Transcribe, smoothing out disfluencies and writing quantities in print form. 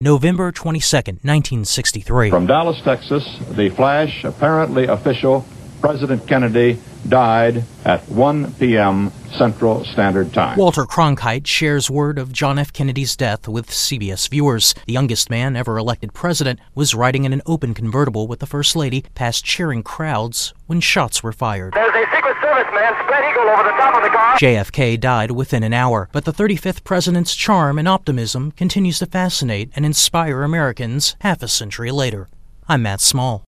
November 22, 1963. From Dallas, Texas, the flash, apparently official, President Kennedy died at 1 p.m. Central Standard Time. Walter Cronkite shares word of John F. Kennedy's death with CBS viewers. The youngest man ever elected president was riding in an open convertible with the First Lady past cheering crowds when shots were fired. There's a Secret Service man, spread eagle, over the top of the car. JFK died within an hour, but the 35th president's charm and optimism continues to fascinate and inspire Americans half a century later. I'm Matt Small.